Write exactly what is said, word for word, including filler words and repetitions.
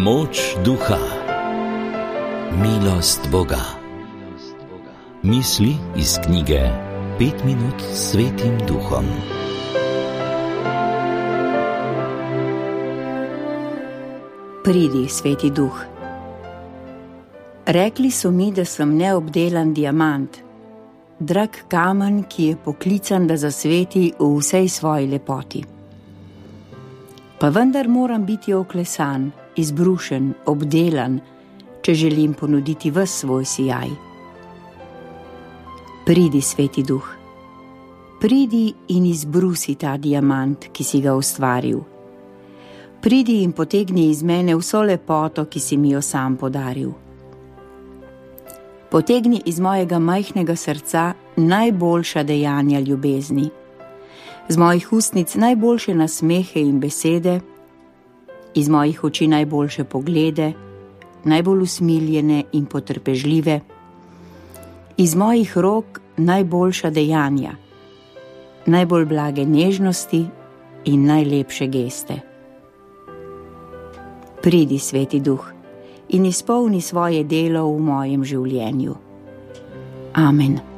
Moč duha, milost Boga. Misli iz knjige Pet minut s Svetim Duhom. Pridi, Sveti Duh. Rekli so mi, da sem neobdelan diamant, drag kamen, ki je poklican, da zasveti v vsej svoji lepoti. Pa vendar moram biti oklesan, izbrušen, obdelan, če želim ponuditi ves svoj sijaj. Pridi, Sveti Duh. Pridi in izbrusi ta diamant, ki si ga ustvaril. Pridi in potegni iz mene vso lepoto, ki si mi jo sam podaril. Potegni iz mojega majhnega srca najboljša dejanja ljubezni, z mojih ustnic najboljše nasmehe in besede, iz mojih oči najboljše poglede, najbolj usmiljene in potrpežljive, iz mojih rok najboljša dejanja, najbolj blage nežnosti in najlepše geste. Pridi, Sveti Duh, in izpolni svoje delo v mojem življenju. Amen.